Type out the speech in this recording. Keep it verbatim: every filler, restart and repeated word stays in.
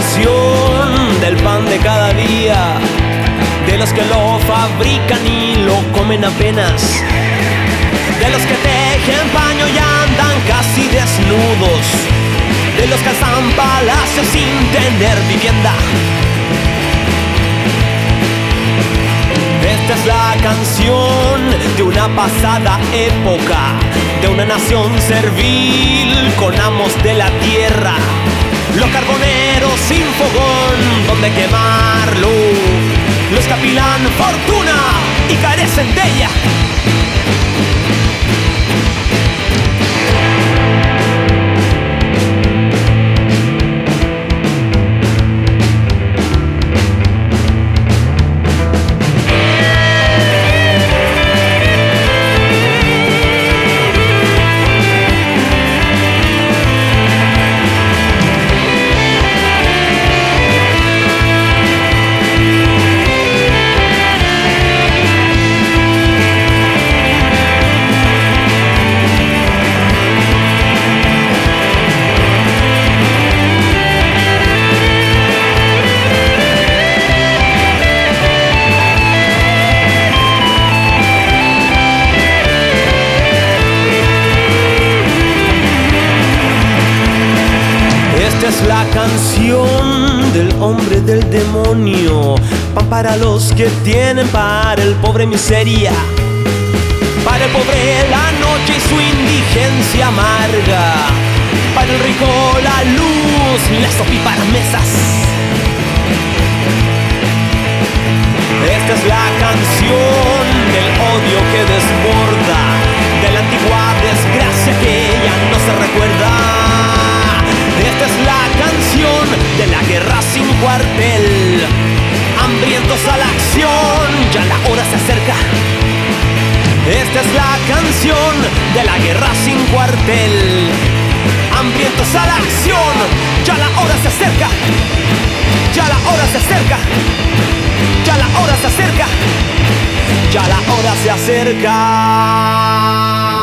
canción del pan de cada día, de los que lo fabrican y lo comen apenas, de los que tejen paño y andan casi desnudos, de los que alzan palacios sin tener vivienda. Esta es la canción de una pasada época, de una nación servil con amos de la tierra, los carboneros sin fogón donde quemarlo, los que apilan fortuna y carecen de ella. Esta es la canción del hombre del demonio, pan para los que tienen, para el pobre miseria, para el pobre la noche y su indigencia amarga, para el rico la luz, las opíparas mesas. Esta es la canción del odio que desborda, de la antigua desgracia que ya no se recuerda. Esta es la canción de la guerra sin cuartel, hambrientos a la acción, ya la hora se acerca. Esta es la canción de la guerra sin cuartel, hambrientos a la acción, ya la hora se acerca. Ya la hora se acerca. Ya la hora se acerca. Ya la hora se acerca.